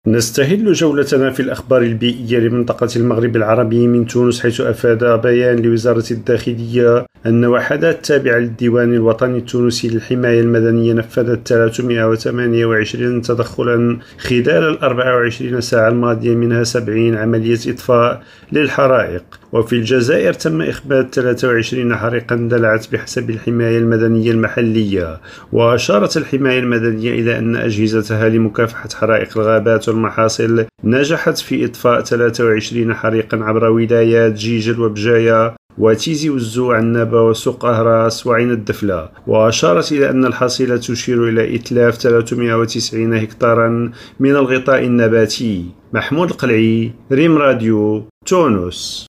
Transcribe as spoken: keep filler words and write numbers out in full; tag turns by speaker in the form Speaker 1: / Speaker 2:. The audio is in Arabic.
Speaker 1: نستهل جولتنا في الأخبار البيئية لمنطقة المغرب العربي من تونس، حيث أفاد بيان لوزارة الداخلية أن وحدات تابعة للديوان الوطني التونسي للحماية المدنية نفذت ثلاثمئة وثمانية وعشرين تدخلا خلال الأربع وعشرين ساعة الماضية، منها سبعين عملية إطفاء للحرائق. وفي الجزائر تم إخماد ثلاثة وعشرين حريقا اندلعت بحسب الحماية المدنية المحلية. وأشارت الحماية المدنية إلى أن أجهزتها لمكافحة حرائق الغابات والمحاصيل نجحت في إطفاء ثلاثة وعشرين حريقا عبر ولايات جيجل وبجاية وتيزي والزو عنابة وسوق أهراس وعين الدفلة. وأشارت إلى أن الحصيلة تشير إلى إتلاف ثلاثمئة وتسعين هكتارا من الغطاء النباتي. محمود القلعي، ريم راديو، تونس.